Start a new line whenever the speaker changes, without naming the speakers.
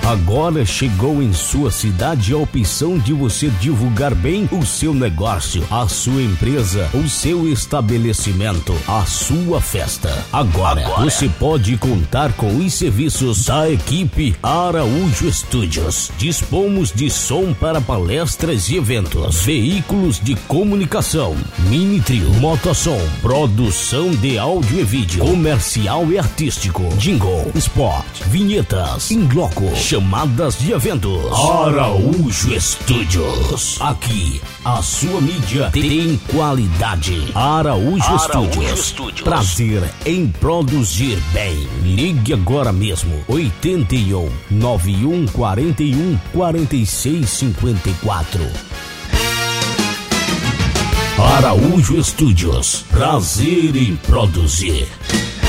Agora chegou em sua cidade a opção de você divulgar bem o seu negócio, a sua empresa, o seu estabelecimento, a sua festa. Agora você pode contar com os serviços da equipe Araújo Studios. Dispomos de som para palestras e eventos, veículos de comunicação, mini trio, motossom, produção de áudio e vídeo, comercial e artístico, jingle, spot, vinhetas, in loco, chamadas de eventos. Araújo Studios. Aqui a sua mídia tem qualidade. Araújo Studios. Prazer em produzir bem. Ligue agora mesmo. 81 91 41 46 54. Araújo Studios. Prazer em produzir.